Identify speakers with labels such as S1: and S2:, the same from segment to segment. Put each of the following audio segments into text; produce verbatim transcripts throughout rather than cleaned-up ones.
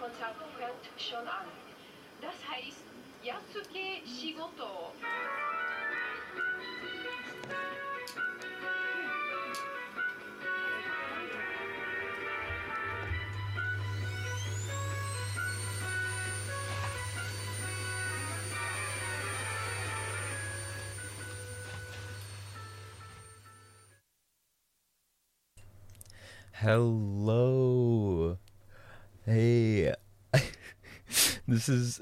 S1: Konzertfeld schon an. Das heißt, Yasuke Shigoto.
S2: Hello. Hey. This is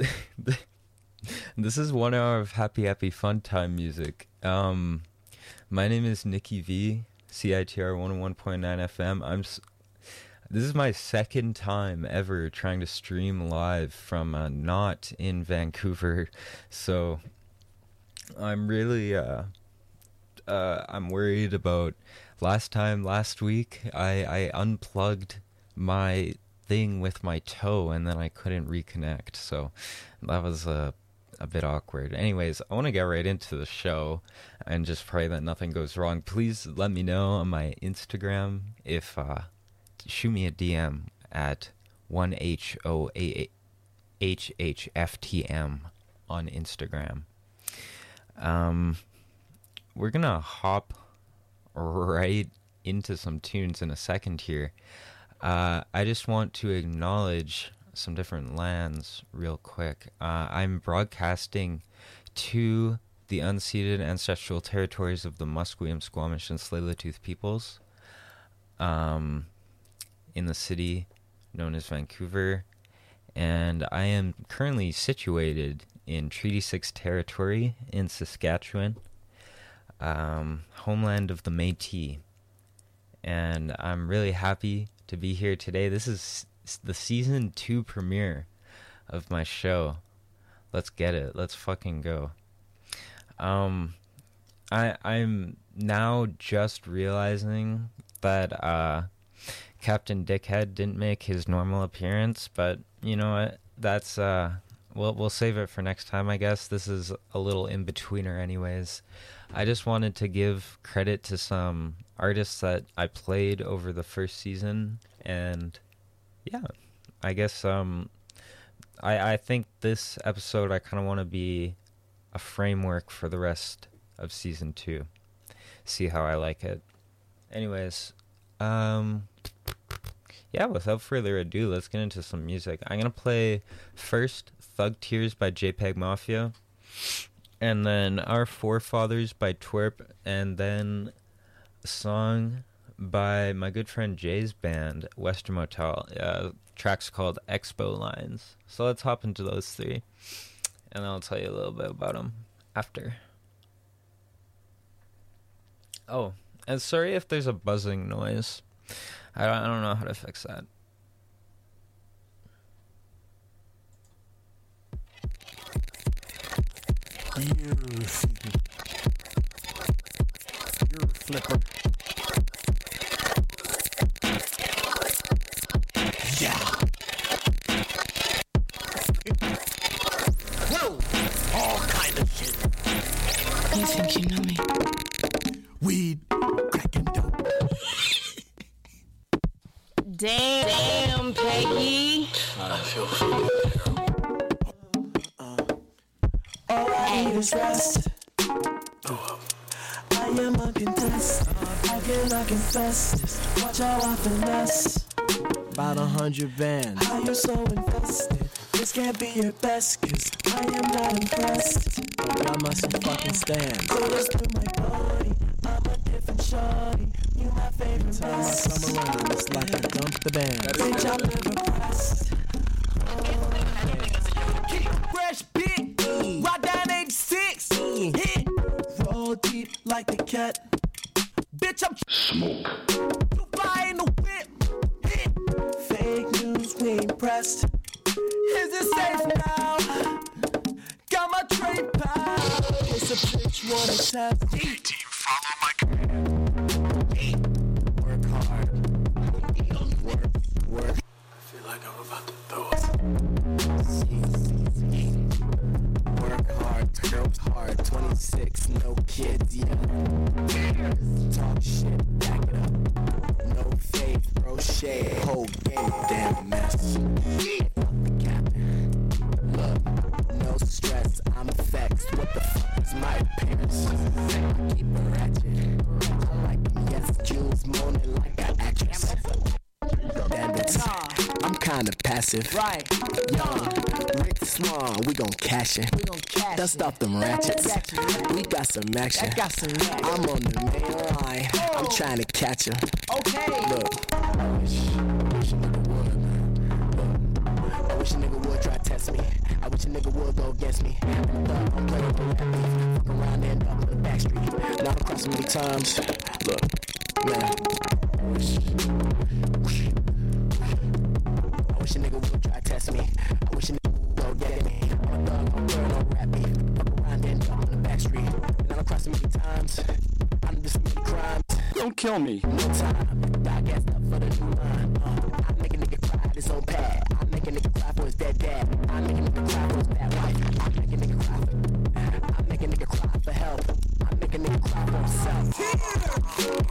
S2: this is one hour of happy happy fun time music. Um my name is Nikki V, C I T R one oh one point nine F M. I'm s- this is my second time ever trying to stream live from uh, not in Vancouver. So I'm really uh uh I'm worried about last time last week I I unplugged my thing with my toe and then I couldn't reconnect, so that was a a bit awkward. Anyways, I want to get right into the show and just pray that nothing goes wrong. Please let me know on my Instagram if uh shoot me a D M at one H O A H H F T M on Instagram. Um we're gonna hop right into some tunes in a second here. Uh, I just want to acknowledge some different lands real quick. Uh, I'm broadcasting to the unceded ancestral territories of the Musqueam, Squamish, and Tsleil-Waututh peoples um, in the city known as Vancouver. And I am currently situated in Treaty six territory in Saskatchewan, um, homeland of the Métis. And I'm really happy to be here today. This is the season two premiere of my show. Let's get it. Let's fucking go. Um, I I'm now just realizing that uh, Captain Dickhead didn't make his normal appearance, but you know what? That's uh, we'll we'll save it for next time, I guess. This is a little in betweener, anyways. I just wanted to give credit to some artists that I played over the first season, and yeah, I guess um I I think this episode I kind of want to be a framework for the rest of season two. See how I like it. Anyways, um yeah, without further ado, let's get into some music. I'm going to play first Thug Tears by JPEG Mafia, and then Our Forefathers by Twerp, and then a song by my good friend Jay's band, Western Motel. Uh, track's called Expo Lines. So let's hop into those three, and I'll tell you a little bit about them after. Oh, and sorry if there's a buzzing noise. I don't, I don't know how to fix that.
S3: You, you're a flipper. Yeah. Whoa! All kind of shit.
S4: You think you know me?
S3: Weed, cracking dope.
S4: Damn, Damn Peggy.
S5: I feel fucking terrible.
S6: All I need is rest. I am uncontested. I cannot confess. Watch how I finesse.
S3: About a hundred bands.
S6: How you so invested? This can't be your best, cause I am not impressed.
S3: I must fucking stand.
S6: Colors through my body. I'm a different shawty. You my favorite
S3: Time I
S6: best.
S3: come around, it's like I dump the band.
S6: Bitch, I'm never pressed.
S3: Fresh beat, right down eighty-six. Hit,
S6: Roll deep like the cat.
S3: bitch, I'm
S5: Smoke.
S3: too fly in the whip. Hit,
S6: Fake news, we ain't pressed.
S3: is it safe now? Got my trade pal.
S6: It's a bitch, wanna test.
S5: Team, follow my command.
S3: Work hard. Work, work.
S5: I feel like I'm about to throw up.
S3: Work hard, girls hard. twenty-six, no kids yet. Talk shit, back it up. No faith, bro shade. Whole game, damn mess. passive.
S6: Right.
S3: Young, Rick Small, we gon' cash it.
S6: We gon' cash
S3: Dust
S6: it.
S3: off them ratchets.
S6: Ratchet.
S3: We got some action.
S6: That got some action.
S3: I'm on the main line. I'm trying to catch him.
S6: Okay.
S3: Look, I wish, I wish a nigga would, man. Look, I wish a nigga would try to test me. I wish a nigga would go against me. But I'm playing with that beef. Fuck around and end up on the back street. Now I'm crossing many times. Look, man. I wish, I wish a nigga would try to test me. I wish a nigga would go get me. I'm a thug, I'm blurring on rap beef. Fuck around and end up on the back street. Now I'm crossing many times. I done this many crimes.
S7: Don't kill me.
S3: No time, dog ass up for the new line. Uh, I make a nigga cry at his own pad. I make a nigga cry for his dead dad. I make a nigga cry for his bad wife. I make a nigga cry for, I make a nigga cry for help. I make a nigga cry for himself.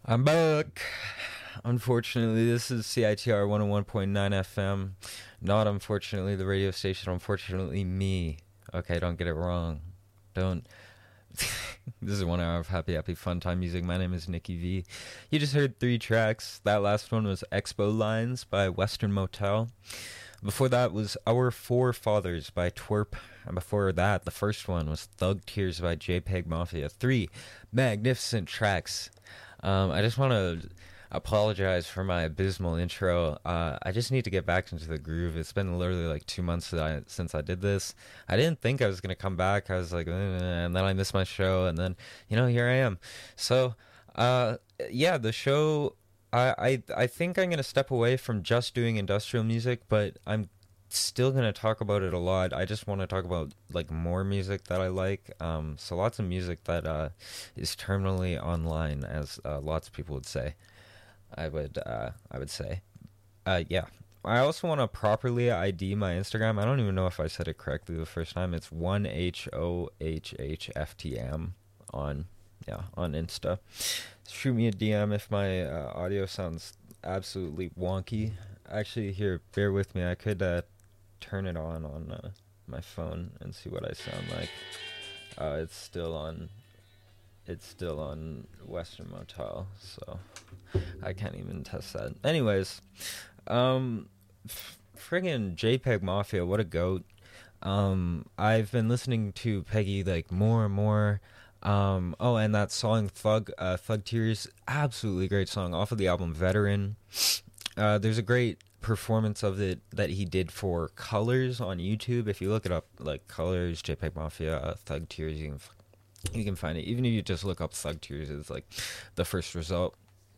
S2: I'm back. Unfortunately, this is C I T R one oh one point nine F M. Not unfortunately the radio station, unfortunately me. Okay, don't get it wrong. Don't. This is one hour of happy, happy, fun time music. My name is Nikki V. You just heard three tracks. That last one was Expo Lines by Western Motel. Before that was Our Forefathers by Twerp. And before that, the first one was Thug Tears by JPEG Mafia. Three magnificent tracks. Um, I just want to apologize for my abysmal intro. Uh, I just need to get back into the groove. It's been literally like two months that I, since I did this. I didn't think I was going to come back. I was like, eh, and then I missed my show. And then, you know, here I am. So, uh, yeah, the show... I, I I think I'm going to step away from just doing industrial music, but I'm still going to talk about it a lot. I just want to talk about like more music that I like. Um, so lots of music that uh, is terminally online, as uh, lots of people would say. I would uh, I would say. Uh, yeah. I also want to properly I D my Instagram. I don't even know if I said it correctly the first time. It's one H O H H F T M on yeah on Insta. Shoot me a D M if my uh, audio sounds absolutely wonky. Actually, here, bear with me. I could uh, turn it on on uh, my phone and see what I sound like. Uh, it's still on. It's still on Western Motel, so I can't even test that. Anyways, um, f- friggin' JPEG Mafia, what a goat. Um, I've been listening to Peggy like more and more. Um, oh, and that song Thug, uh, Thug Tears, absolutely great song off of the album Veteran. Uh, there's a great performance of it that he did for Colors on YouTube. If you look it up, like Colors, JPEG Mafia, uh, Thug Tears, you can, you can find it. Even if you just look up Thug Tears, it's like the first result.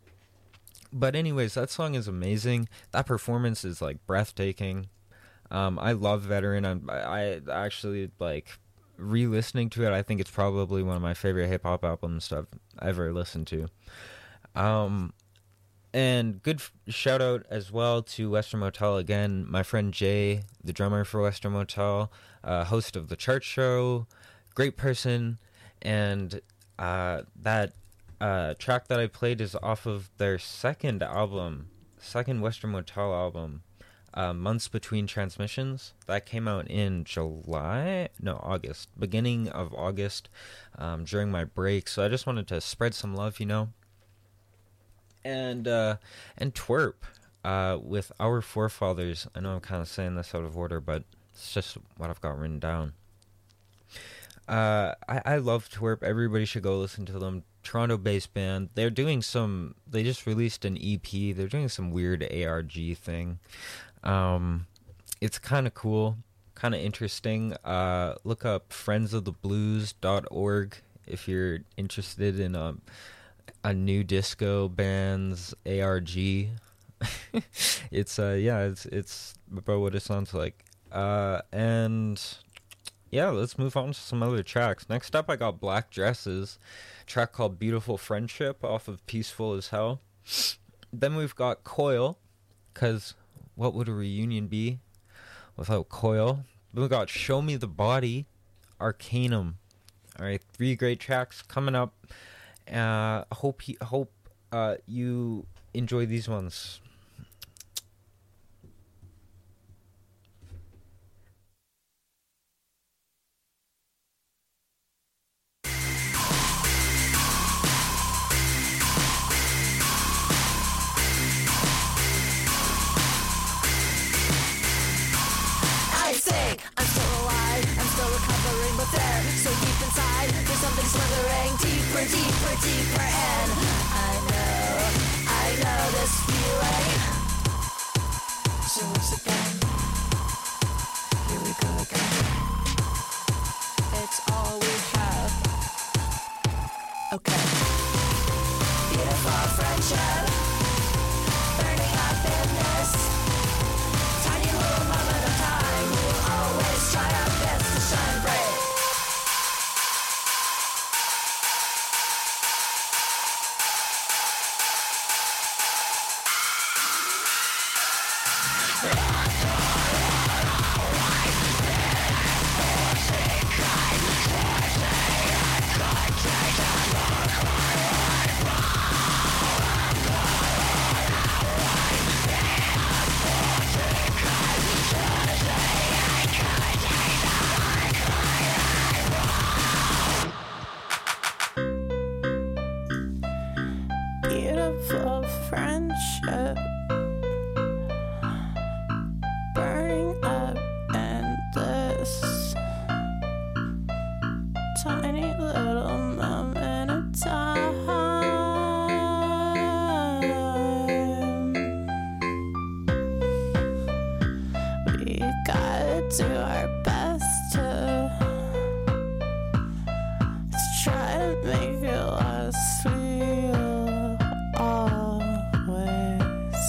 S2: But anyways, that song is amazing. That performance is like breathtaking. Um, I love Veteran. I'm, I, I actually like... re-listening to it, I think it's probably one of my favorite hip-hop albums I've ever listened to. Um, and good f- shout-out as well to Western Motel again. My friend Jay, the drummer for Western Motel, uh, host of The Chart Show, great person, and uh, that uh, track that I played is off of their second album, second Western Motel album, Uh, Months Between Transmissions. That came out in July, no, August, beginning of August, um, during my break. So I just wanted to spread some love, you know. And uh, and Twerp uh, with Our Forefathers. I know I'm kind of saying this out of order, but it's just what I've got written down. Uh, I, I love Twerp. Everybody should go listen to them. Toronto-based band. They're doing some. They just released an E P. They're doing some weird A R G thing. Um, it's kind of cool, kind of interesting. Uh, look up friends of the blues dot org if you're interested in a, a new disco band's A R G. It's, uh, yeah, it's, it's about what it sounds like. Uh, and yeah, let's move on to some other tracks. Next up, I got Black Dresses, a track called Beautiful Friendship off of Peaceful as Hell. Then we've got Coil, because what would a reunion be without Coil? Then we got Show Me the Body, Arcanum. All right, three great tracks coming up. Uh, hope he, hope uh, you enjoy these ones.
S7: I'm still alive, I'm still recovering, but there, so deep inside, there's something slithering deeper, deeper, deeper, and I know, I know this feeling. So once again, here we go again. It's all we have. Okay. Beautiful friendship, burning up in this tiny little moment of time. We'll always try our best to shine bright.
S8: of a friendship burning up in this tiny little moment of time. We gotta do our best to, to try to make it last. We will always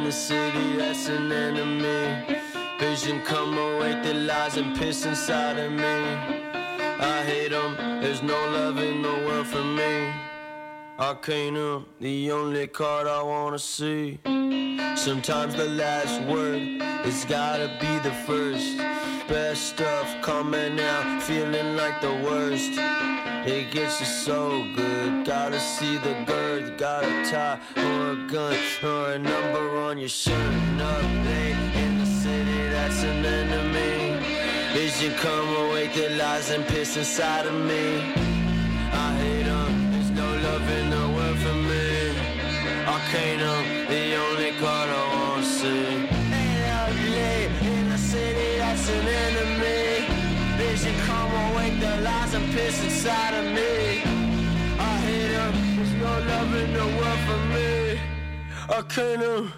S9: the city, that's an enemy. Vision come awake the lies and piss inside of me. I hate them, there's no love in the world for me. Arcanum, the only card I wanna see. Sometimes the last word, it's gotta be the first. Best stuff coming out, feeling like the worst. It gets you so good, gotta see the girth. Got a tie or a gun or a number on your shirt. An update in the city, that's an enemy. Vision come awake the lies and piss inside of me. I hate them, there's no love in the world for me. Arcanum, the only card I wanna see. In the city, that's an enemy. Vision come awake the lies and piss inside of me. I hate them, there's no love in the world for me. Arcanum.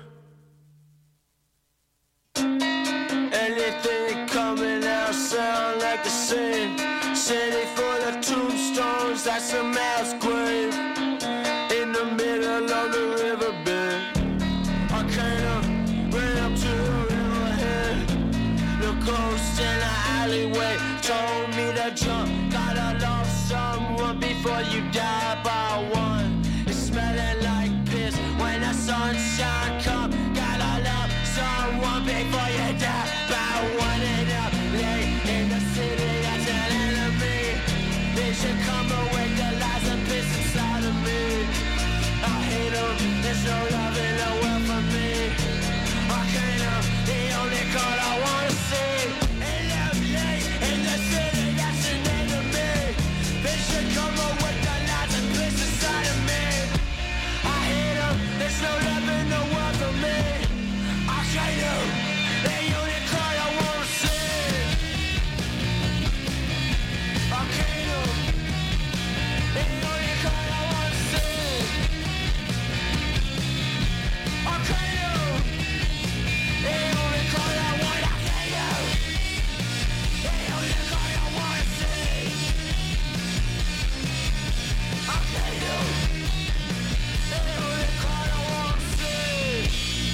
S9: Anything coming out sound like the same. City full of tombstones, that's a mass grave. In the middle of the riverbed. Arcanum, ran up to the riverhead. The ghost in the alleyway told me to jump. Gotta love someone before you die by one. It's smelling like piss when the sunshine comes. Gotta love someone before you die by one. And up late in the city, that's an enemy. Vision come awake, the lies and piss inside of me. I hate them, there's no love in the world for me. Arcanum, the only card I wanna see. And up late in the city, that's an enemy. Vision come awake, the lies and piss inside of me. I hate them, there's no love in the world for me. Arcanum, the only card I wanna see. Arcanum, the only card I wanna see. Arcanum, the only card I wanna see. The only card I wanna see. Arcanum, the only card I wanna see.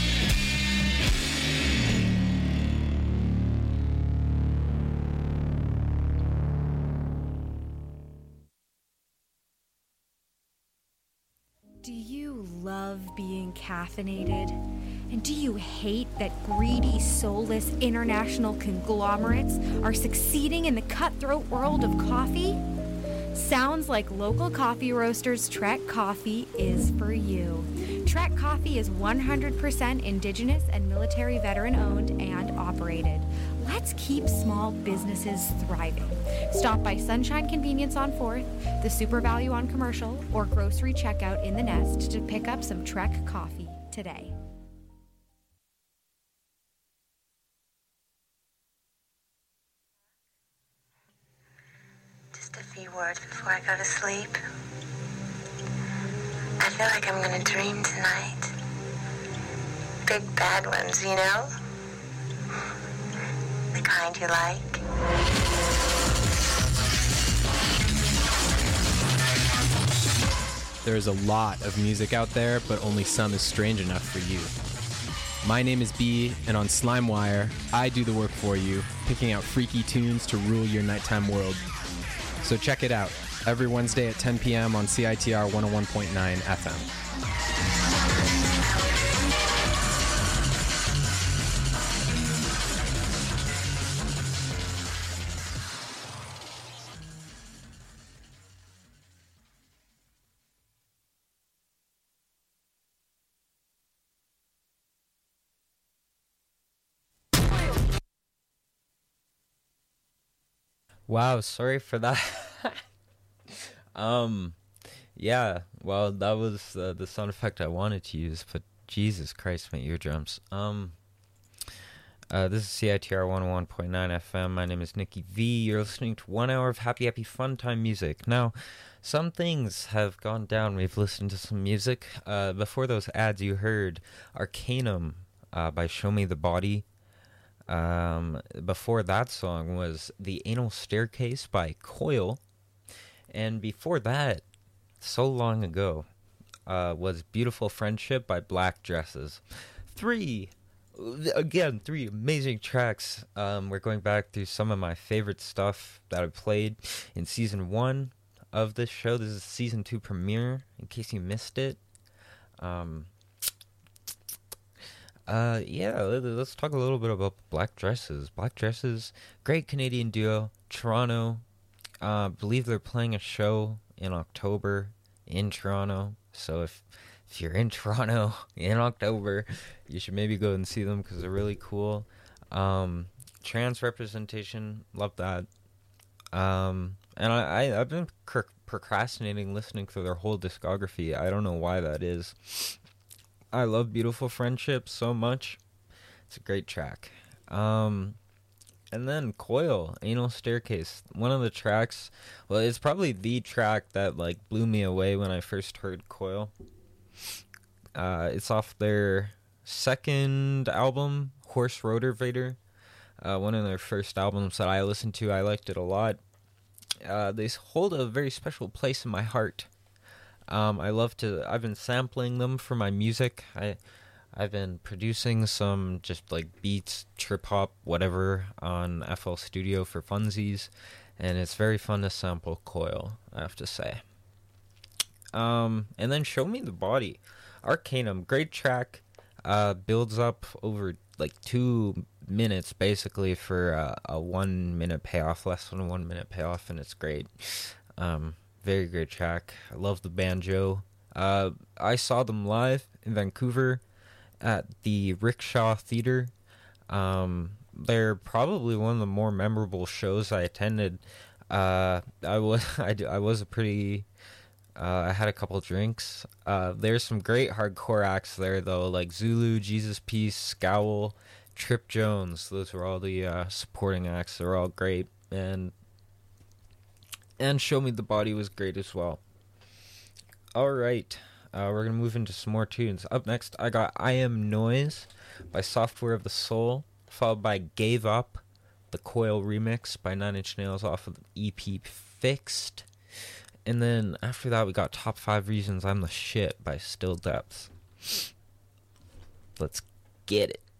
S10: Do you love being caffeinated? And do you hate that greedy, soulless international conglomerates are succeeding in the cutthroat world of coffee? Sounds like local coffee roasters Trek Coffee is for you. Trek Coffee is one hundred percent indigenous and military veteran owned and operated. Let's keep small businesses thriving. Stop by Sunshine Convenience on fourth, the Super Value on Commercial, or grocery checkout in the Nest to pick up some Trek Coffee today.
S11: Just a few words before I go to sleep. I feel like I'm gonna dream tonight. Big bad ones, you know? The kind you like.
S12: There is a lot of music out there, but only some is strange enough for you. My name is B, and on SlimeWire, I do the work for you, picking out freaky tunes to rule your nighttime world. So check it out, every Wednesday at ten p.m. on C I T R one oh one point nine F M.
S2: Wow, sorry for that. um, yeah, well, that was uh, the sound effect I wanted to use, but Jesus Christ, my eardrums. Um, uh, this is C I T R one oh one point nine F M. My name is Nikki V. You're listening to one hour of happy, happy, fun time music. Now, some things have gone down. We've listened to some music. Uh, before those ads, you heard Arcanum uh, by Show Me the Body. Um, before that song was The Anal Staircase by Coil. And before that, so long ago, uh, was Beautiful Friendship by Black Dresses. three. Again, three amazing tracks. Um, we're going back through some of my favorite stuff that I played in season one of this show. This is season two premiere, in case you missed it. Um, uh, yeah, let's talk a little bit about Black Dresses. Black Dresses, great Canadian duo, Toronto. I uh, believe they're playing a show in October in Toronto. So if if you're in Toronto in October, you should maybe go and see them because they're really cool. Um, trans representation, love that. Um, and I, I, I've been cr- procrastinating listening through their whole discography. I don't know why that is. I love Beautiful Friendship so much. It's a great track. Um, and then Coil, Anal Staircase. One of the tracks, well, it's probably the track that like blew me away when I first heard Coil. Uh, it's off their second album, Horse Rotorvator. Uh, one of their first albums that I listened to. I liked it a lot. Uh, they hold a very special place in my heart. Um, I love to. I've been sampling them for my music. I, I've been producing some just like beats, trip hop, whatever on F L Studio for funsies, and it's very fun to sample Coil, I have to say. Um, and then Show Me the Body, Arcanum, great track. Uh, builds up over like two minutes basically for uh, a one minute payoff, less than a one minute payoff, and it's great. Um, very great track. I love the banjo. Uh, I saw them live in Vancouver at the Rickshaw Theater. Um, they're probably one of the more memorable shows I attended. Uh, I was I, I was a pretty. Uh, I had a couple drinks. Uh, there's some great hardcore acts there, though, like Zulu, Jesus Peace, Scowl, Trip Jones. Those were all the uh, supporting acts. They're all great. And and Show Me the Body was great as well. All right. Uh, we're going to move into some more tunes. Up next, I got I Am Noise by Software of the Soul, followed by Gave Up, the Coil remix by Nine Inch Nails off of the E P Fixed. And then after that, we got Top five Reasons I'm the Shit by Still Depths. Let's get it.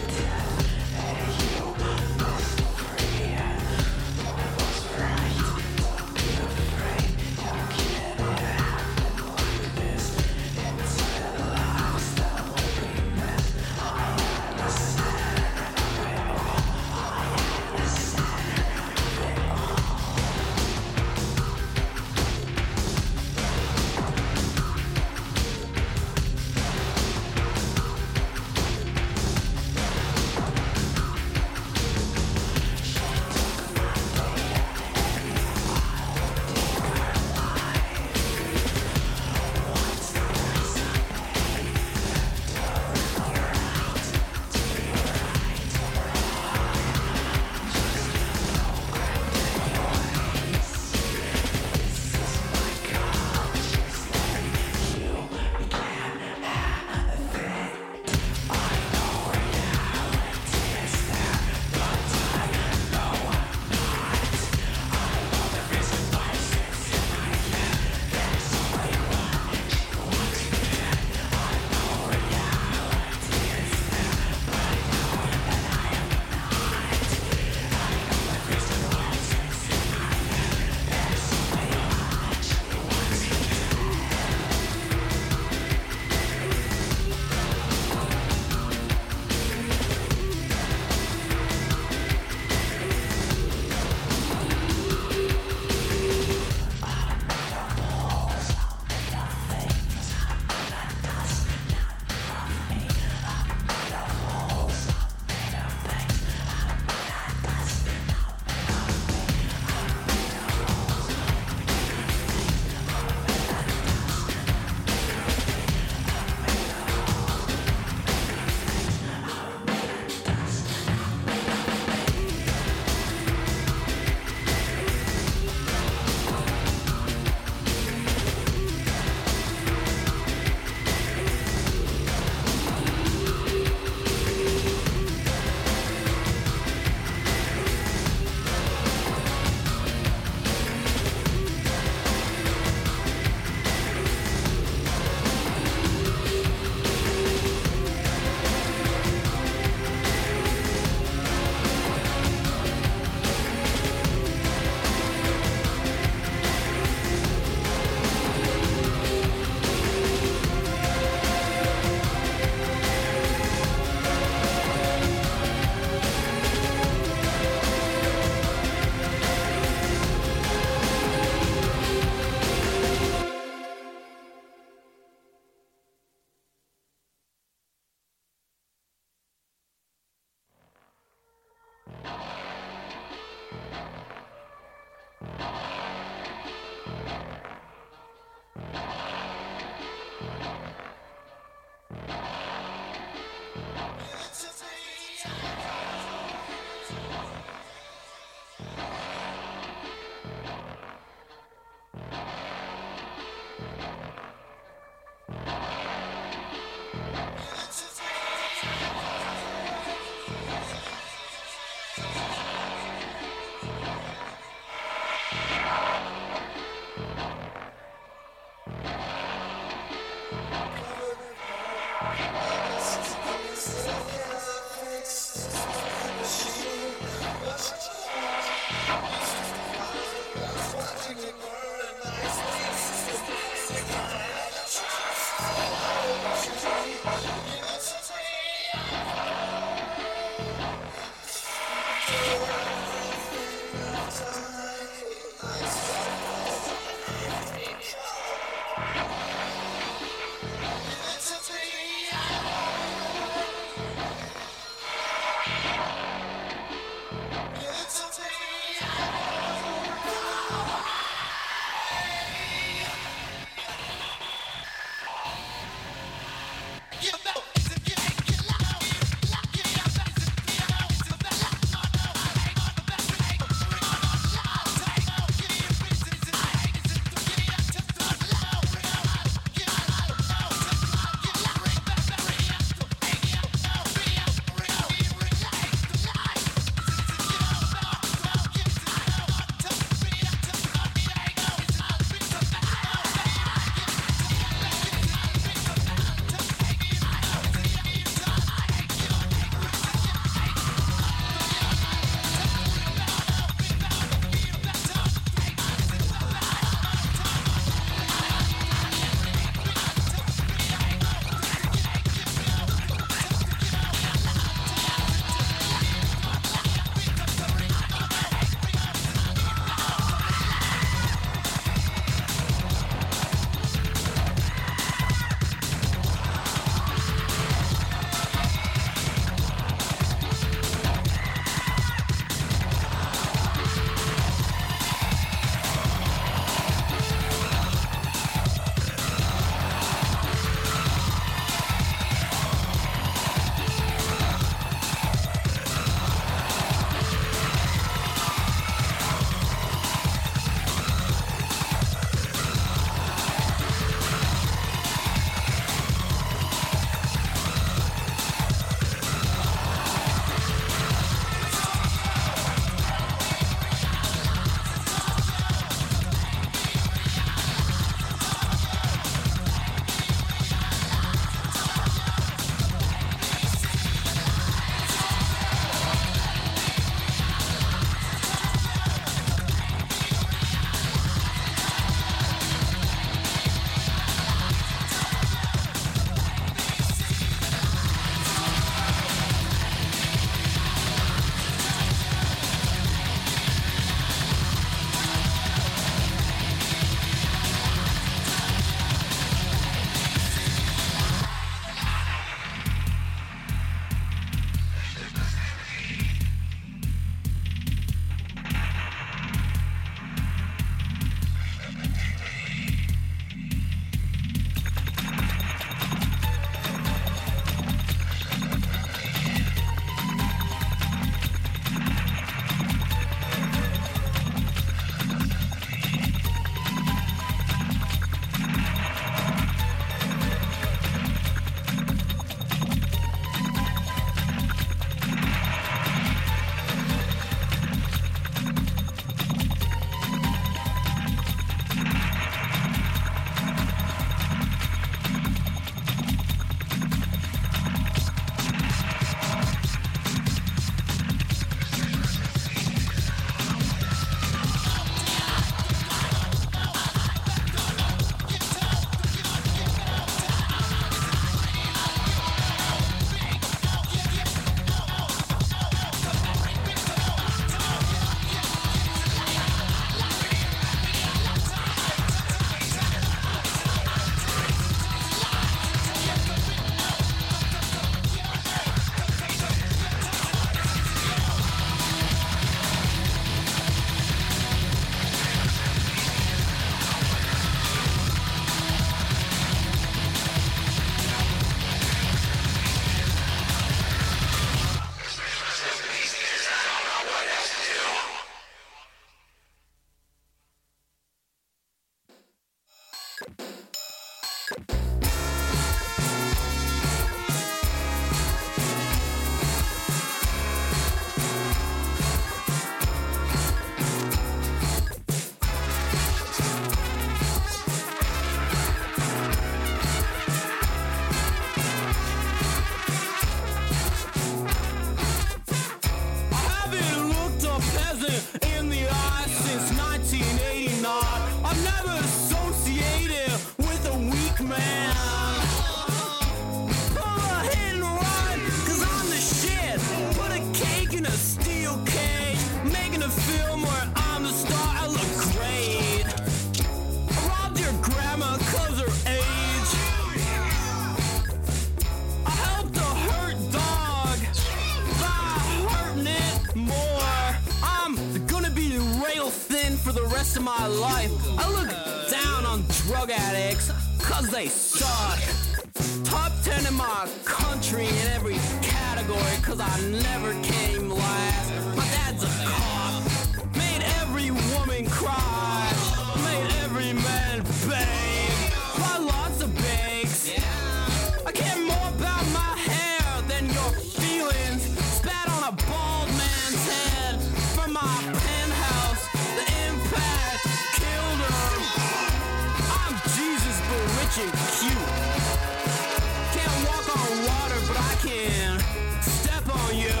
S13: rest of my life. I look down on drug addicts, cause they suck. Top ten in my country in every category, cause I never came last. My dad's a cop, made every woman cry, made every man beg, buy lots of bags. I care more about my hair than your feelings. Spat on a bald man's head from my penthouse. The impact killed him. I'm Jesus, but rich and cute. Can't walk on water, but I can step on you.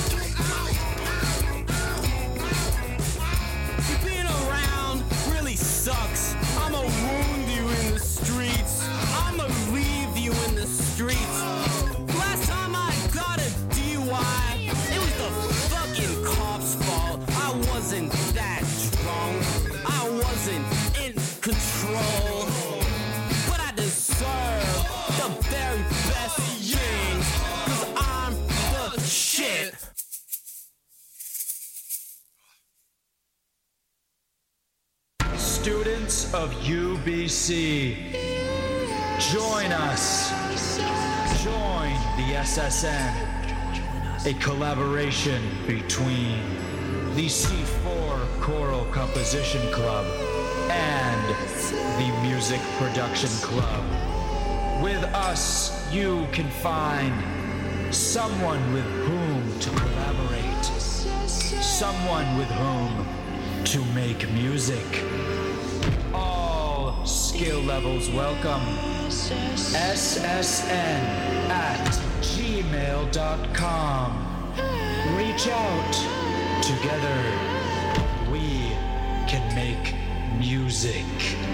S13: Being around really sucks. I'ma wound you in the streets. I'ma leave you in the streets. Last time I got a D U I, it was the fucking cop's fault. I wasn't that drunk. I wasn't in control. But I deserve the very best things, cause I'm the shit.
S14: Students of U B C, join us. Join the S S N, a collaboration between the C four Choral Composition Club and the Music Production Club. With us, you can find someone with whom to collaborate, someone with whom to make music. All skill levels welcome. S S N at gmail dot com. Reach out. Together, we can make music.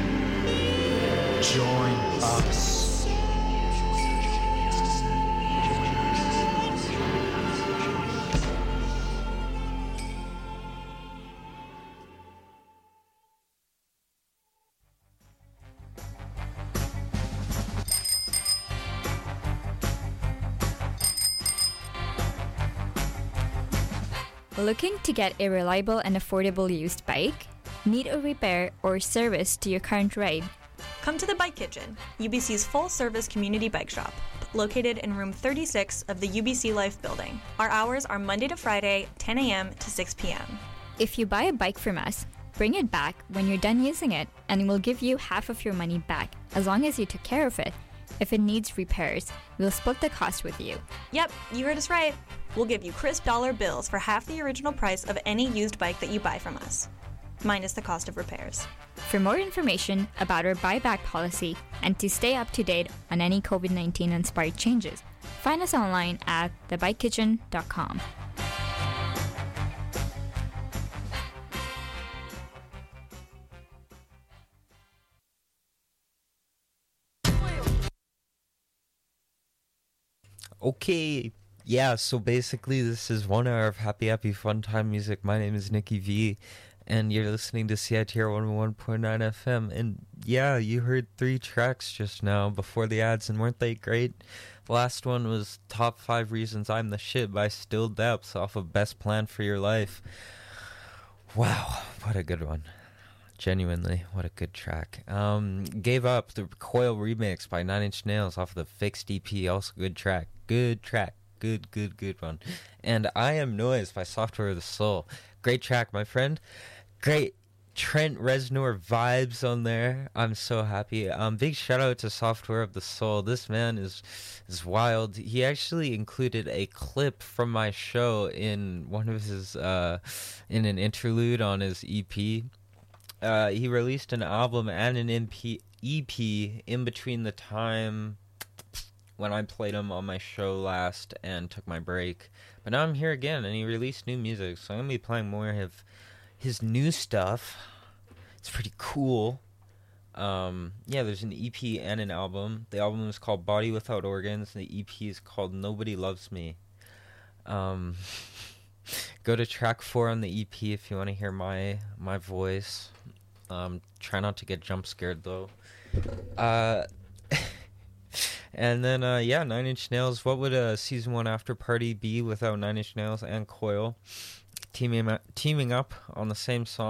S14: Join us.
S15: Looking to get a reliable and affordable used bike? Need a repair or service to your current ride?
S16: Come to the Bike Kitchen, U B C's full-service community bike shop, located in room thirty-six of the U B C Life building. Our hours are Monday to Friday, ten a.m. to six p.m.
S15: If you buy a bike from us, bring it back when you're done using it, and we'll give you half of your money back, as long as you took care of it. If it needs repairs, we'll split the cost with you.
S16: Yep, you heard us right. We'll give you crisp dollar bills for half the original price of any used bike that you buy from us, minus the cost of repairs.
S15: For more information about our buyback policy and to stay up to date on any COVID nineteen inspired changes, find us online at the bike kitchen dot com.
S2: Okay, yeah, so basically this is one hour of Happy Happy Fun Time Music. My name is Nikki V, and you're listening to C I T R one oh one point nine F M. And yeah, you heard three tracks just now before the ads, and weren't they great? The last one was Top five Reasons I'm the Shit by Still Depths off of Best Plan for Your Life. Wow, what a good one. Genuinely, what a good track. Um, Gave Up, the Coil remix by Nine Inch Nails off of the Fixed E P, also good track. Good track. Good, good, good one. And I Am Noise by Software of the Soul. Great track, my friend. Great Trent Reznor vibes on there. I'm so happy. Um, big shout out to Software of the Soul. This man is is wild. He actually included a clip from my show in one of his, uh, in an interlude on his E P. Uh, he released an album and an M P, E P in between the time when I played him on my show last and took my break. But now I'm here again, and he released new music, so I'm going to be playing more of his new stuff. It's pretty cool. Um, yeah, there's an E P and an album. The album is called Body Without Organs, and the E P is called Nobody Loves Me. Um, go to track four on the E P if you want to hear my, my voice. Um, try not to get jump scared, though. Uh... And then, uh, yeah, Nine Inch Nails. What would a season one after party be without Nine Inch Nails and Coil teaming up, teaming up on the same song?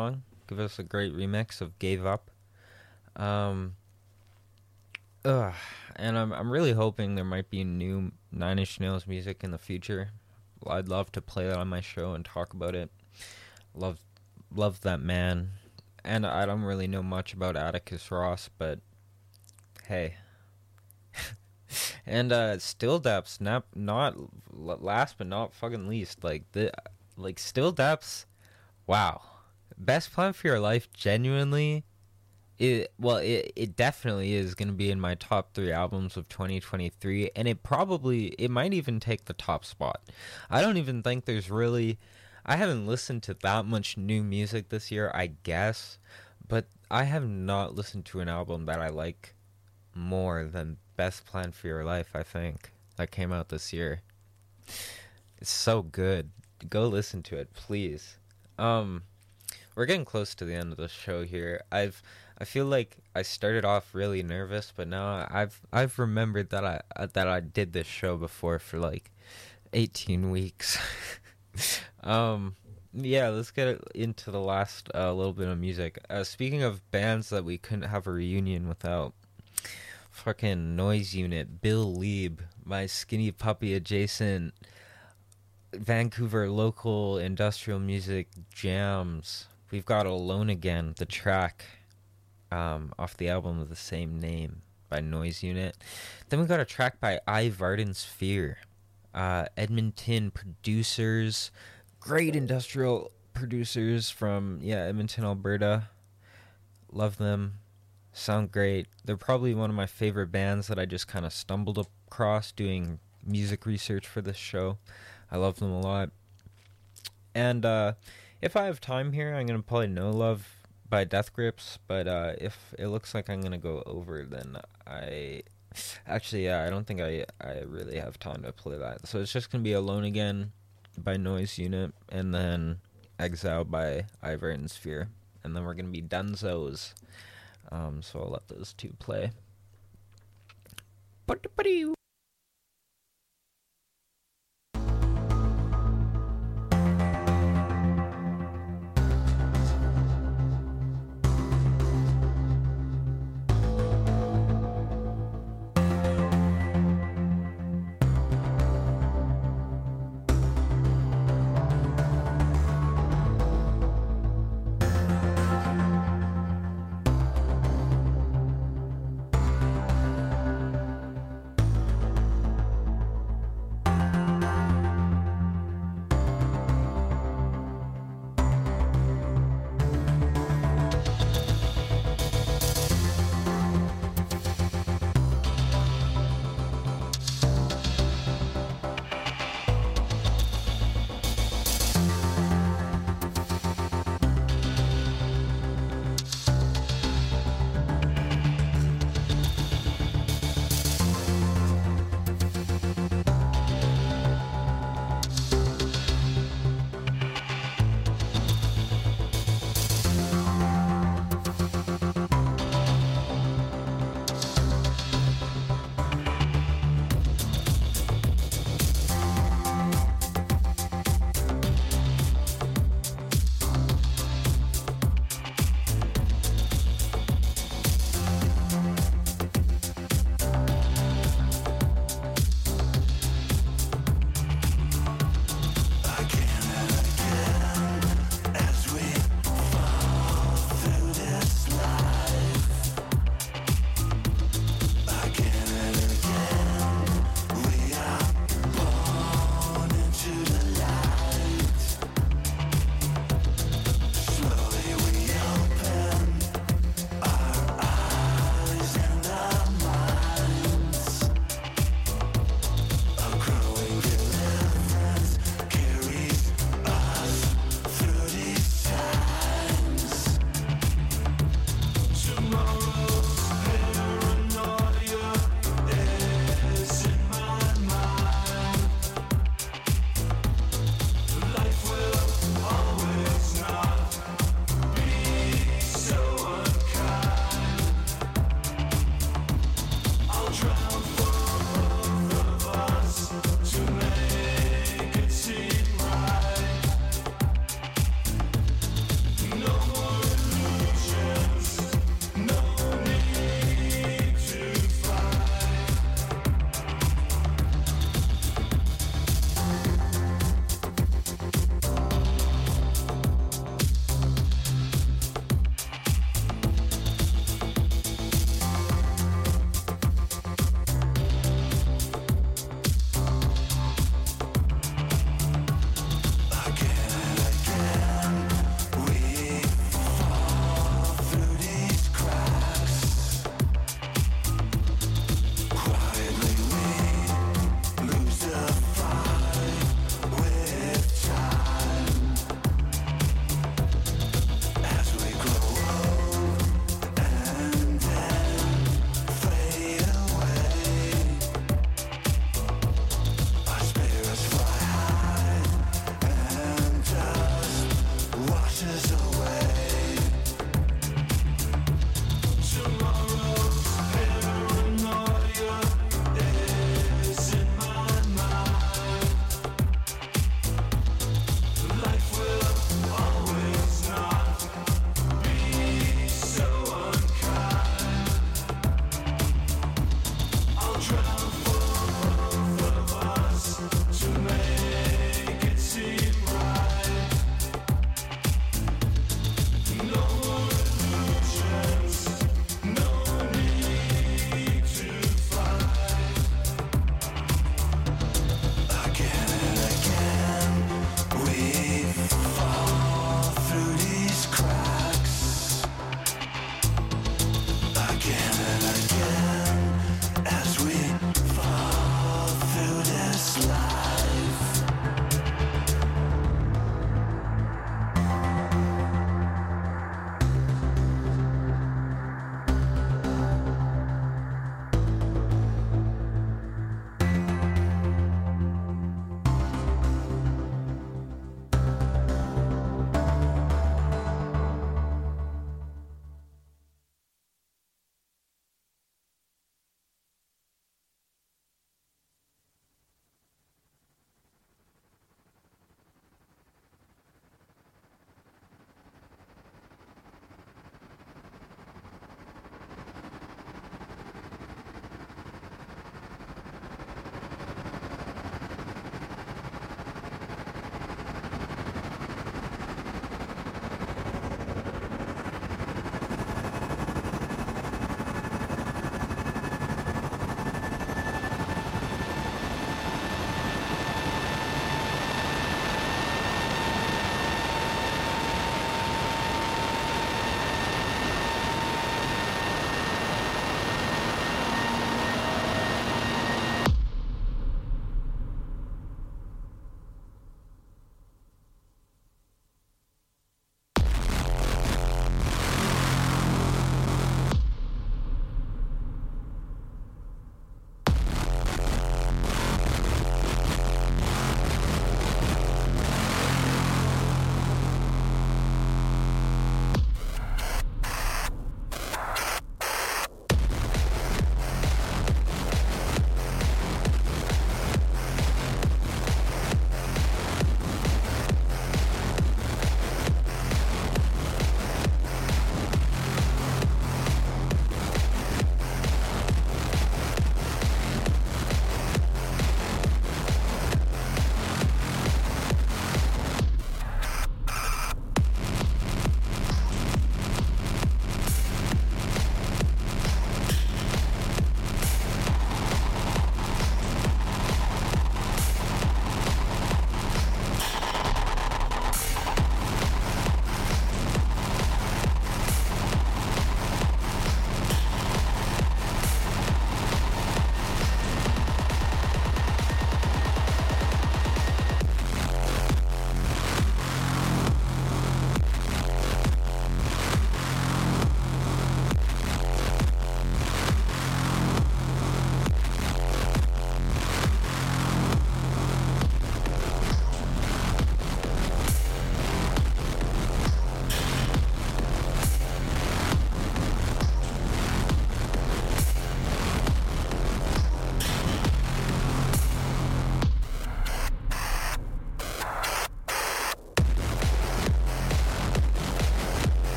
S2: give us a great remix of Gave Up. Um, ugh, and I'm I'm really hoping there might be new Nine Inch Nails music in the future. I'd love to play that on my show and talk about it. Love, love that man. And I don't really know much about Atticus Ross, but hey. And uh, Still Depths, not, not last but not fucking least, like the like Still Depths, wow. Best Plan for Your Life, genuinely, it well, it it definitely is gonna be in my top three albums of twenty twenty-three, and it probably it might even take the top spot. I don't even think there's really, I haven't listened to that much new music this year, I guess, but I have not listened to an album that I like more than Best Plan for Your Life, I think, that came out this year. It's so good. Go listen to it, please. Um, we're getting close to the end of the show here. I've, I feel like I started off really nervous, but now I've, I've remembered that I, that I did this show before for like eighteen weeks. um, yeah, let's get into the last uh, little bit of music. Uh, speaking of bands that we couldn't have a reunion without, fucking Noise Unit, Bill Lieb, my Skinny Puppy adjacent Vancouver local industrial music jams. We've got Alone Again, the track um, off the album of the same name by Noise Unit. Then we got a track by I Varden Sphere, uh, Edmonton producers, great industrial producers from yeah Edmonton, Alberta. Love them. Sound great. They're probably one of my favorite bands that I just kind of stumbled across doing music research for this show. I love them a lot. And uh, if I have time here, I'm going to play No Love by Death Grips. But uh, if it looks like I'm going to go over, then I... Actually, yeah, I don't think I, I really have time to play that. So it's just going to be Alone Again by Noise Unit. And then Exile by I Varden Sphere. And then we're going to be Dunzos. Um, so I'll let those two play.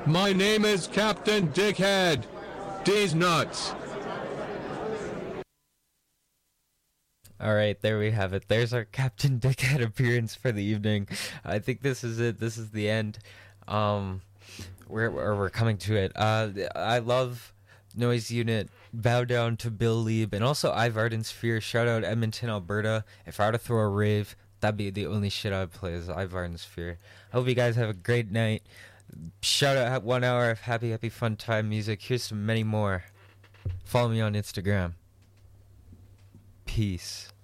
S17: My name is Captain Dickhead. These nuts.
S2: All right, there we have it. There's our Captain Dickhead appearance for the evening. I think this is it. This is the end. Um, we're we're, we're coming to it. Uh, I love Noise Unit. Bow down to Bill Lieb, and also I've Arden Sphere. Shout out Edmonton, Alberta. If I were to throw a rave, that'd be the only shit I'd play is I've Arden Sphere. I hope you guys have a great night. Shout out one hour of happy, happy fun time music. Here's some many more. Follow me on Instagram. Peace.